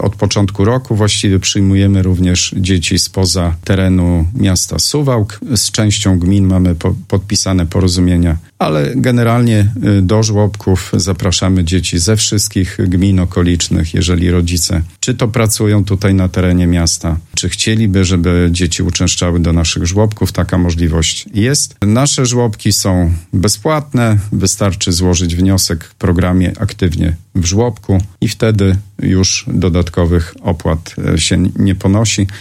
Od początku roku właściwie przyjmujemy również dzieci spoza terenu miasta Suwałk. Z częścią gmin mamy podpisane porozumienia, ale generalnie do żłobków zapraszamy dzieci ze wszystkich gmin okolicznych, jeżeli rodzice czy to pracują tutaj na terenie miasta, czy chcieliby, żeby dzieci uczęszczały do naszych żłobków, taka możliwość jest. Nasze żłobki są bezpłatne, wystarczy złożyć wniosek w programie Aktywnie w żłobku i wtedy już dodatkowych opłat się nie ponosi.